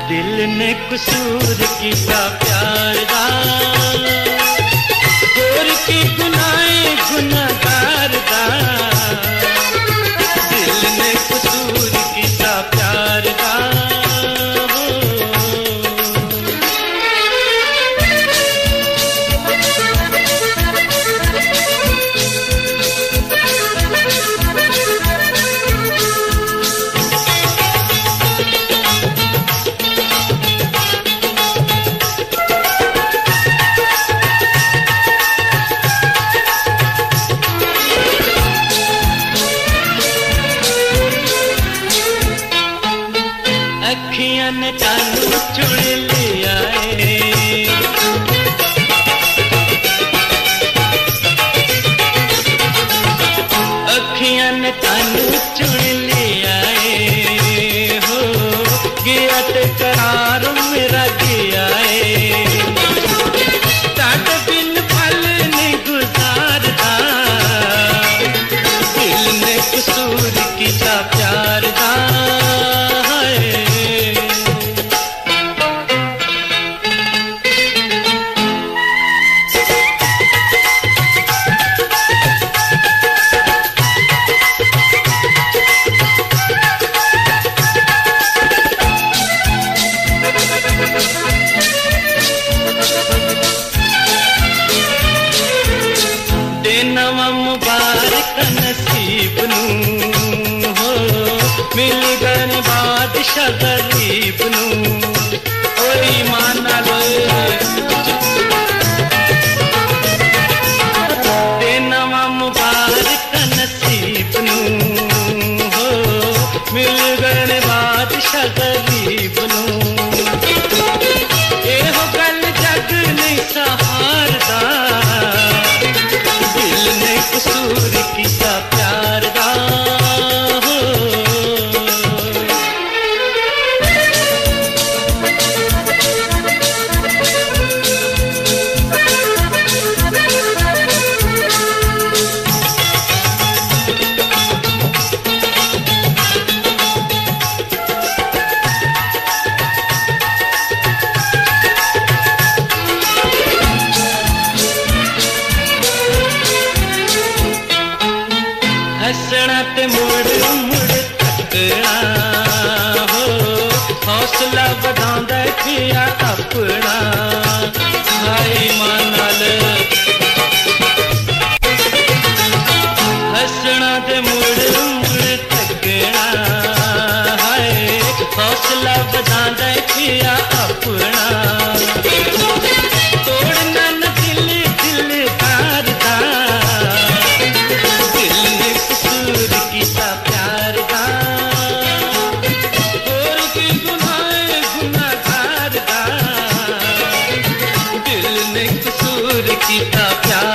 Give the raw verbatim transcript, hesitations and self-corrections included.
दिल ने कसूर किया प्यार दा, होर की गुनाहे गुनाहगार दा, दिल ने कसूर किया प्यार दा। अखियां ने तानू चुन लिया है, अखियां ने तानू चुन लिया है, हो गया ते करार मेरा गया है, ताड़ बिन पल नहीं गुजारदा, दिल ने कसूर किया प्यार दा। नवा मुबारक नसीब नू हो, मिल गए बादशाह गरीब नू, ओए मान लो दे नवा मुबारक नसीब नू हो, मिल गए बादशाह गरीब नू, एहो गल जग नहीं सहारदा, कसूर किया प्यार दा। हसना ते मुड़ मुड़ तकना हो, हौसला बढ़ांदा पिया अपना, हाय मानल हसना ते मुड़ मुड़ तकना, हाय हौसला बढ़ांदा पिया अपना, तोड़ना न दिल दिलदार दा, प्यार दा, होर की गुनाहे गुनाहगार दा, दिल ने कसूर किया प्यार